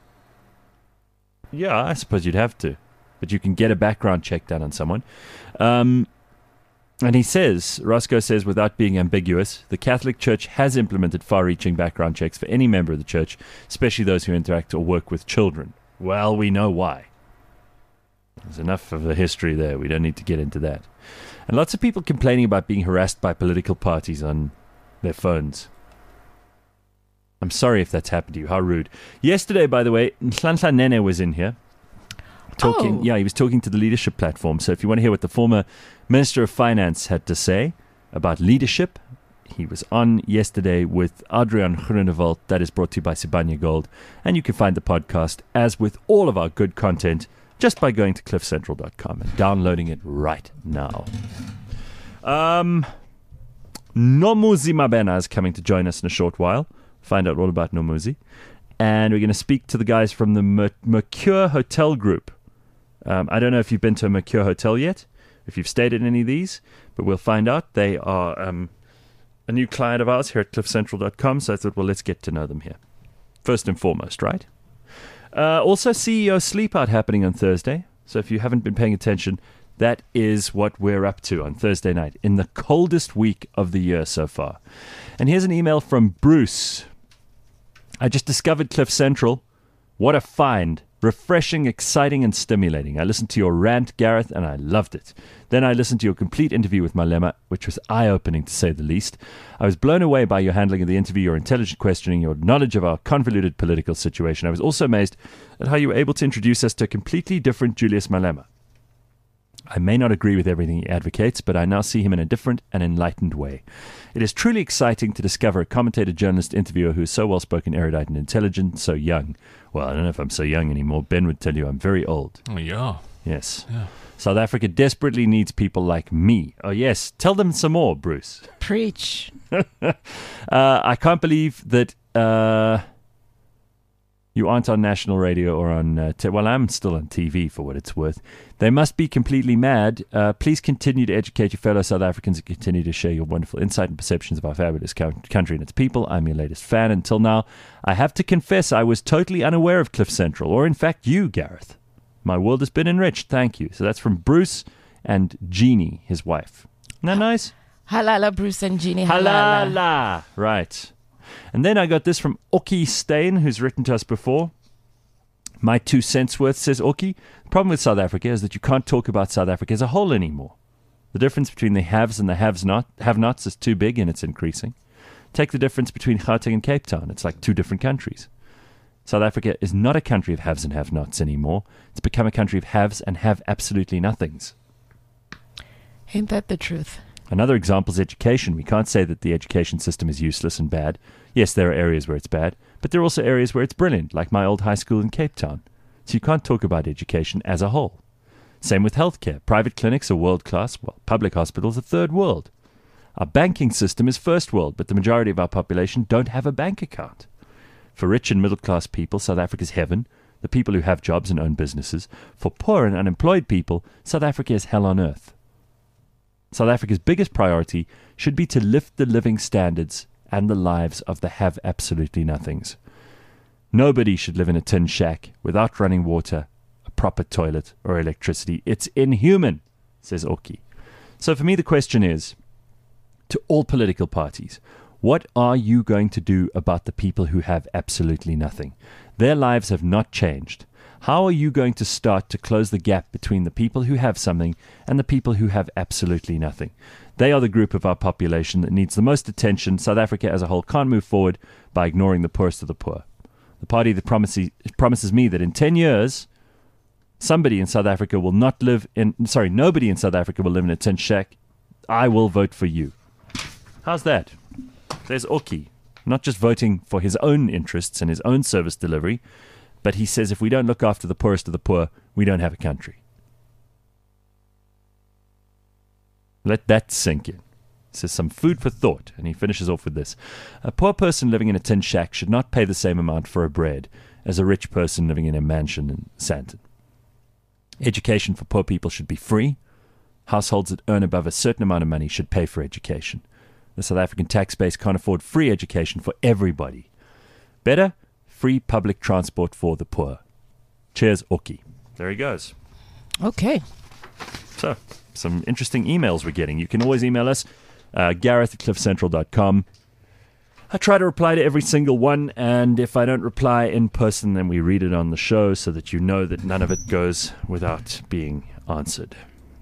I suppose you'd have to. But you can get a background check done on someone. And he says, Roscoe says, without being ambiguous, the Catholic Church has implemented far-reaching background checks for any member of the church, especially those who interact or work with children. Well, we know why. There's enough of a history there. We don't need to get into that. And lots of people complaining about being harassed by political parties on their phones. I'm sorry if that's happened to you. How rude. Yesterday, by the way, Nhlanhla Nene was in here. Talking, he was talking to the leadership platform. So if you want to hear what the former Minister of Finance had to say about leadership, he was on yesterday with Adrian Groenewald. That is brought to you by Sibanye Gold. And you can find the podcast, as with all of our good content, just by going to cliffcentral.com and downloading it right now. Nomuzi Mabena is coming to join us in a short while. Find out all about Nomuzi. And we're going to speak to the guys from the Mercure Hotel Group. I don't know if you've been to a Mercure Hotel yet, if you've stayed at any of these, but we'll find out. They are a new client of ours here at cliffcentral.com, so I thought, well, let's get to know them here. First and foremost, right? Also, CEO Sleep Out happening on Thursday. So if you haven't been paying attention, that is what we're up to on Thursday night, in the coldest week of the year so far. And here's an email from Bruce. I just discovered Cliff Central. What a find. Refreshing, exciting, and stimulating. I listened to your rant, Gareth, and I loved it. Then I listened to your complete interview with Malema, which was eye-opening to say the least. I was blown away by your handling of the interview, your intelligent questioning, your knowledge of our convoluted political situation. I was also amazed at how you were able to introduce us to a completely different Julius Malema. I may not agree with everything he advocates, but I now see him in a different and enlightened way. It is truly exciting to discover a commentator, journalist, interviewer who is so well-spoken, erudite, and intelligent, so young. Well, I don't know if I'm so young anymore. Ben would tell you I'm very old. Oh, yeah. Yes. Yeah. South Africa desperately needs people like me. Oh, yes. Tell them some more, Bruce. Preach. I can't believe that you aren't on national radio or on... well, I'm still on TV, for what it's worth. They must be completely mad. Please continue to educate your fellow South Africans and continue to share your wonderful insight and perceptions of our fabulous country and its people. I'm your latest fan. Until now, I have to confess I was totally unaware of Cliff Central, or in fact you, Gareth. My world has been enriched. Thank you. So that's from Bruce and Jeannie, his wife. Isn't that nice? Halala, Bruce and Jeannie. Halala. Halala. Right. And then I got this from Oki Stein, who's written to us before. My 2 cents worth, says Oki. The problem with South Africa is that you can't talk about South Africa as a whole anymore. The difference between the haves and the have-nots is too big, and it's increasing. Take the difference between Gauteng and Cape Town. It's like 2 different countries. South Africa is not a country of haves and have-nots anymore. It's become a country of haves and have absolutely nothings. Ain't that the truth? Another example is education. We can't say that the education system is useless and bad. Yes, there are areas where it's bad, but there are also areas where it's brilliant, like my old high school in Cape Town. So you can't talk about education as a whole. Same with healthcare. Private clinics are world-class, while public hospitals are third world. Our banking system is first world, but the majority of our population don't have a bank account. For rich and middle-class people, South Africa's heaven, the people who have jobs and own businesses. For poor and unemployed people, South Africa is hell on earth. South Africa's biggest priority should be to lift the living standards and the lives of the have absolutely nothings. Nobody should live in a tin shack without running water, a proper toilet, or electricity. It's inhuman, says Oki. So for me, the question is, to all political parties, what are you going to do about the people who have absolutely nothing? Their lives have not changed. How are you going to start to close the gap between the people who have something and the people who have absolutely nothing? They are the group of our population that needs the most attention. South Africa as a whole can't move forward by ignoring the poorest of the poor. The party that promises me that in 10 years, nobody in South Africa will live in a tin shack, I will vote for you. How's that? There's Oki, not just voting for his own interests and his own service delivery, but he says if we don't look after the poorest of the poor, we don't have a country. Let that sink in. He says some food for thought, and he finishes off with this. A poor person living in a tin shack should not pay the same amount for a bread as a rich person living in a mansion in Sandton. Education for poor people should be free. Households that earn above a certain amount of money should pay for education. The South African tax base can't afford free education for everybody. Better, free public transport for the poor. Cheers, Oki. There he goes. Okay. So, some interesting emails we're getting. You can always email us, Gareth@cliffcentral.com. I try to reply to every single one, and if I don't reply in person, then we read it on the show so that you know that none of it goes without being answered.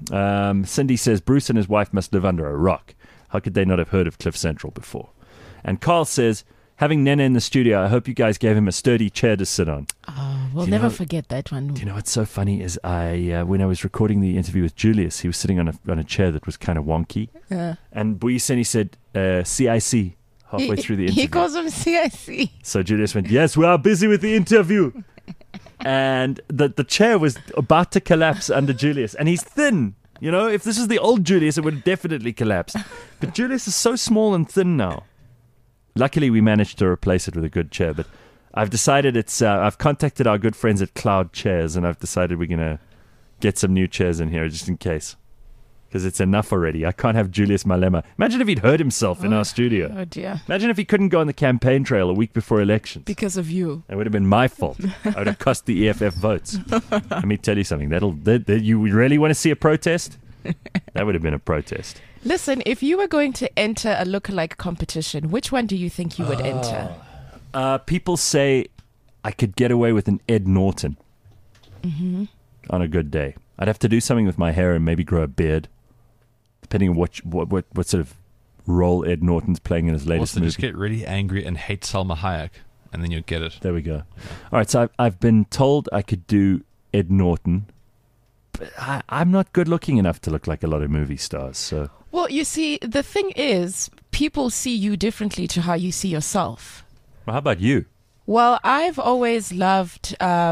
Cindy says, Bruce and his wife must live under a rock. How could they not have heard of Cliff Central before? And Carl says, having Nene in the studio, I hope you guys gave him a sturdy chair to sit on. Oh, we'll never forget that one. Do you know what's so funny is when I was recording the interview with Julius, he was sitting on a chair that was kind of wonky. And Buyiseni said, CIC. Halfway through the interview. He calls him CIC. So Julius went, yes, we are busy with the interview. And the chair was about to collapse under Julius. And he's thin. You know, if this is the old Julius, it would have definitely collapsed. But Julius is so small and thin now. Luckily, we managed to replace it with a good chair. But I've decided I've contacted our good friends at Cloud Chairs, and I've decided we're going to get some new chairs in here just in case. Because it's enough already. I can't have Julius Malema. Imagine if he'd hurt himself in our studio. Oh, dear. Imagine if he couldn't go on the campaign trail a week before elections. Because of you. It would have been my fault. I would have cost the EFF votes. Let me tell you something. You really want to see a protest? That would have been a protest. Listen, if you were going to enter a lookalike competition, which one do you think you would enter? People say I could get away with an Ed Norton Mm-hmm. on a good day. I'd have to do something with my hair and maybe grow a beard. Depending on what sort of role Ed Norton's playing in his latest Also, movie. just get really angry and hate Salma Hayek, and then you'll get it. There we go. All right, so I've been told I could do Ed Norton, but I'm not good looking enough to look like a lot of movie stars. So, well, you see, the thing is, people see you differently to how you see yourself. well, how about you? Well, I've always loved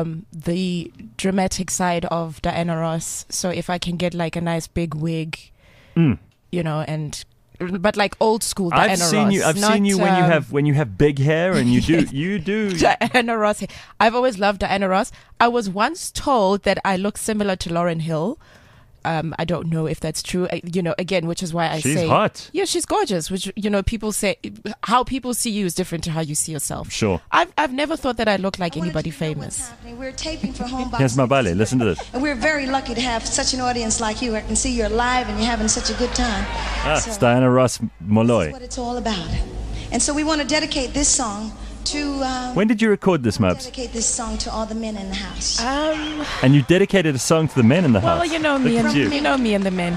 the dramatic side of Diana Ross. So if I can get like a nice big wig, you know, but like old school Diana Ross. I've seen you when you have big hair and you do Diana Ross. I've always loved Diana Ross. I was once told that I look similar to Lauryn Hill. I don't know if that's true, again, which is why I say... She's hot. Yeah, she's gorgeous, which, people say... How people see you is different to how you see yourself. Sure. I've never thought that I look like anybody famous. We're taping for Homebox. Here's Mabale. Listen to this. And we're very lucky to have such an audience like you. I can see you're live and you're having such a good time. It's Diana Ross Molloy. That's what it's all about. And so we want to dedicate this song to... When did you record this, Mabs? Dedicate this song to all the men in the house. And you dedicated a song to the men in the house. Well, you know me, and the men.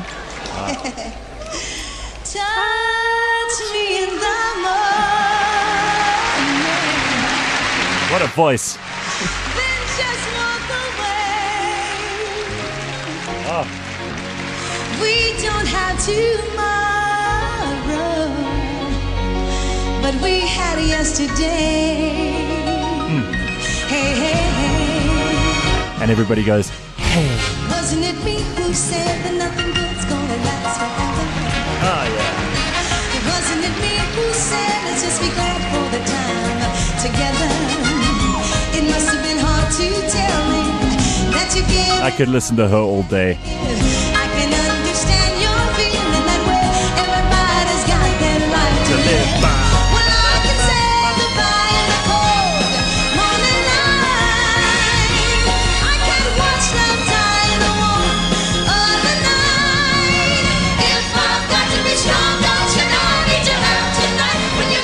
Touch me in the morning. What a voice. Then just walk away. Oh. We don't have tomorrow, but we had yesterday. Hey, hey, hey. And everybody goes, hey. Wasn't it me who said that nothing good's gonna last forever? Oh, yeah. Wasn't it me who said let's just be glad for the time together? It must have been hard to tell me that you gave. I could listen to her all day. I can understand your feeling that way. Everybody's got their life to live by. Well, I can say goodbye in the cold morning light. I can watch them die in the warmth of the night. If I've got to be strong, don't you know I need your help tonight when you're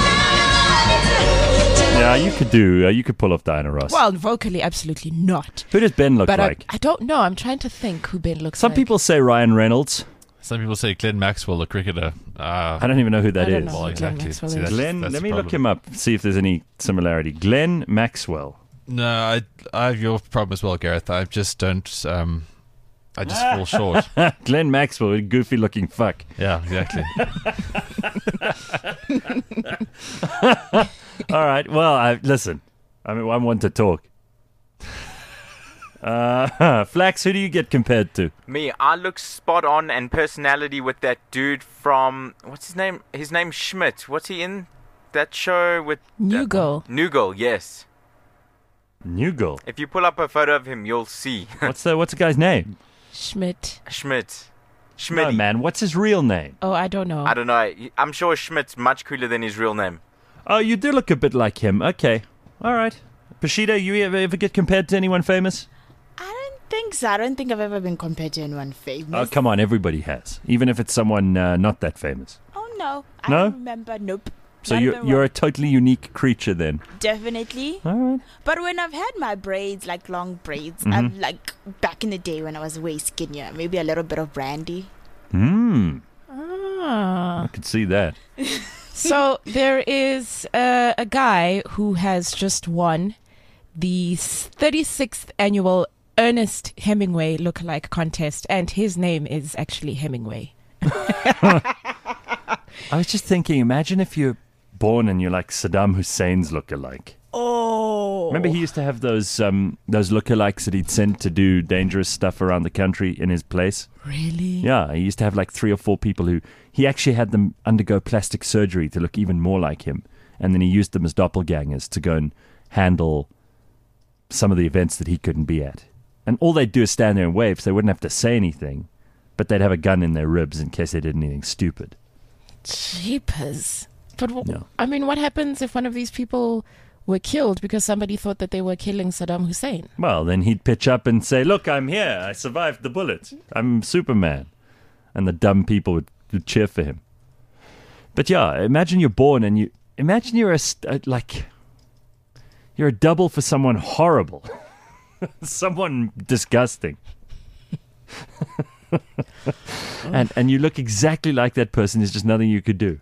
gone. Yeah, you could pull off Diana Ross. Well, vocally, absolutely not. Who does Ben look but like? I don't know. I'm trying to think who Ben looks Some like. people say Ryan Reynolds. Some people say Glenn Maxwell, the cricketer. I don't even know who that I don't is. know Well, who Glenn exactly. Maxwell See, is. Glenn, that's let the me look problem. him up, see if there's any similarity. Glenn Maxwell. No, I have your problem as well, Gareth. I just don't. I just fall short. Glenn Maxwell, a goofy looking fuck. Yeah, exactly. All right, well, listen. I'm one to talk. Flax, who do you get compared to? Me, I look spot on and personality with that dude from, what's his name? His name's Schmidt. What's he in that show with? New Girl. New Girl, yes. New Girl. If you pull up a photo of him, you'll see. What's the guy's name? Schmidt. Schmidt. No, man, what's his real name? Oh, I don't know. I don't know. I'm sure Schmidt's much cooler than his real name. Oh, you do look a bit like him. Okay. All right. Pashida, you ever get compared to anyone famous? I don't think so. I don't think I've ever been compared to anyone famous. Oh, come on, everybody has. Even if it's someone not that famous. Oh, no. I No? don't remember. Nope. So Not you're even you're one. a totally unique creature then. Definitely. All right. But when I've had my braids, like long braids, Mhm. I've like back in the day when I was way skinnier, maybe a little bit of brandy. I could see that. So there is a guy who has just won the 36th annual Ernest Hemingway lookalike contest, and his name is actually Hemingway. I was just thinking, imagine if you're born and you're like Saddam Hussein's lookalike. Oh. Remember he used to have those lookalikes that he'd send to do dangerous stuff around the country in his place? Really? Yeah, he used to have like 3 or 4 people who he actually had them undergo plastic surgery to look even more like him. And then he used them as doppelgangers to go and handle some of the events that he couldn't be at. And all they'd do is stand there and wave, so they wouldn't have to say anything. But they'd have a gun in their ribs in case they did anything stupid. Jeepers. But No. I mean, what happens if one of these people were killed because somebody thought that they were killing Saddam Hussein? Well, then he'd pitch up and say, "Look, I'm here. I survived the bullet. I'm Superman." And the dumb people would cheer for him. But yeah, imagine you're born and you're you're a double for someone horrible. Someone disgusting. and you look exactly like that person. There's just nothing you could do.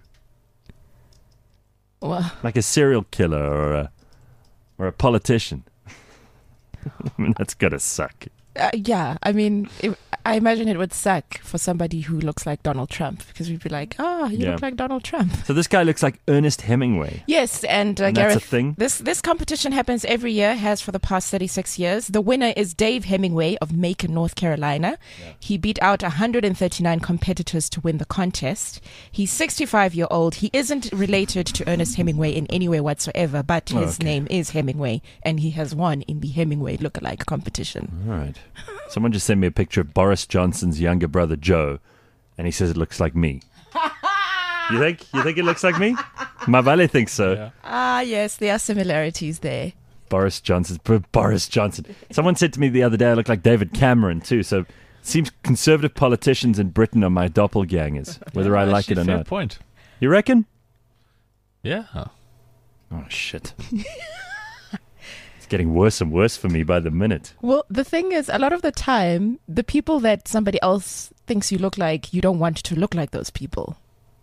Well, Like a serial killer or a politician. I mean, that's gotta suck. yeah, I mean, I imagine it would suck for somebody who looks like Donald Trump, because we'd be like, you Yeah. look like Donald Trump. So this guy looks like Ernest Hemingway. Yes, and, And that's Gareth, a thing? This competition happens every year, has for the past 36 years. The winner is Dave Hemingway of Macon, North Carolina. He beat out 139 competitors to win the contest. He's 65-year-old. He isn't related to Ernest Hemingway in any way whatsoever, but his name is Hemingway, and he has won in the Hemingway lookalike competition. All right. Someone just sent me a picture of Boris Johnson's younger brother, Joe, and he says it looks like me. You think it looks like me? Mavale thinks so. Ah, yes, there are similarities there. Boris Johnson. Someone said to me the other day I look like David Cameron, too, so it seems conservative politicians in Britain are my doppelgangers, whether I like it or Fair not. point. You reckon? Yeah. Oh, shit. It's getting worse and worse for me by the minute. Well, the thing is, a lot of the time, the people that somebody else thinks you look like, you don't want to look like those people.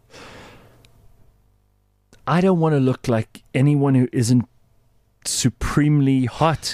I don't want to look like anyone who isn't supremely hot.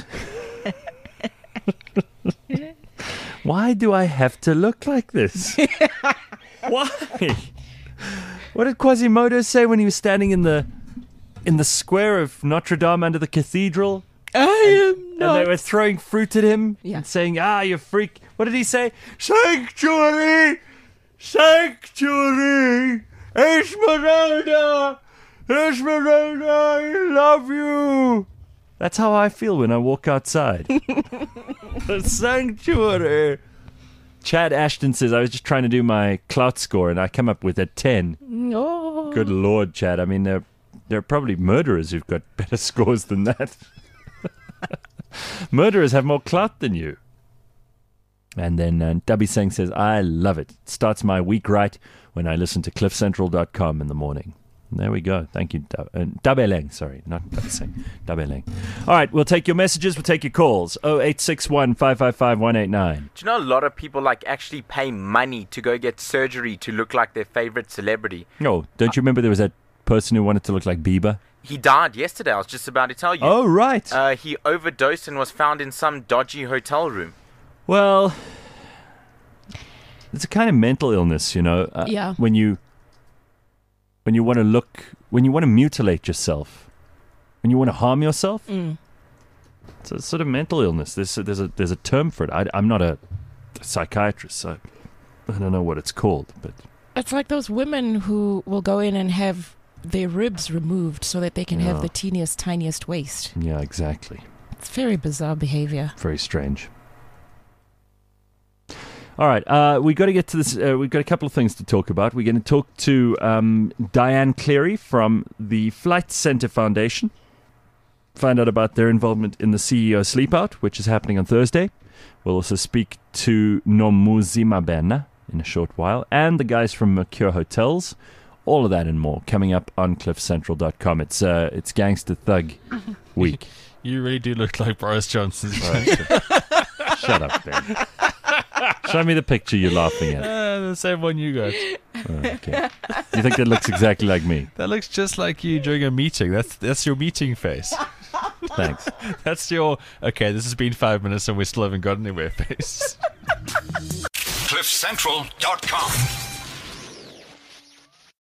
Why do I have to look like this? Why? What did Quasimodo say when he was standing in the square of Notre Dame under the cathedral? I am not. And they were throwing fruit at him and saying, you freak. What did he say? Sanctuary! Sanctuary! Esmeralda! Esmeralda, I love you! That's how I feel when I walk outside. The sanctuary. Chad Ashton says, I was just trying to do my clout score and I come up with a 10. Oh. Good Lord, Chad. I mean, there are probably murderers who've got better scores than that. Murderers have more clout than you. And then Dubby Singh says, I love it. It starts my week right when I listen to cliffcentral.com in the morning. And there we go. Thank you, Dabeleng. Sorry, not Dubby Singh. Dabeleng. All right, we'll take your messages. We'll take your calls. 0861 555 189. Do you know a lot of people actually pay money to go get surgery to look like their favorite celebrity? Oh, don't you remember there was that person who wanted to look like Bieber? He died yesterday. I was just about to tell you. Oh, right. He overdosed and was found in some dodgy hotel room. Well, it's a kind of mental illness, you know. Yeah. When you want to mutilate yourself, when you want to harm yourself, it's a sort of mental illness. There's a term for it. I'm not a psychiatrist, so I don't know what it's called, but It's like those women who will go in and have their ribs removed so that they can have the teeniest, tiniest waist. yeah, exactly. It's very bizarre behavior. Very strange. All right, we got to get to this. We've got a couple of things to talk about. We're going to talk to Diane Cleary from the Flight Center Foundation. Find out about their involvement in the CEO Sleepout, which is happening on Thursday. We'll also speak to Nomuzi Mabena in a short while, and the guys from Mercure Hotels. All of that and more coming up on cliffcentral.com. It's Gangster Thug week. You really do look like Boris Johnson's. Shut up, Ben. Show me the picture you're laughing at. The same one you got. Okay. You think that looks exactly like me? That looks just like you during a meeting. That's your meeting face. Thanks. That's your, okay, this has been 5 minutes and we still haven't got anywhere face. cliffcentral.com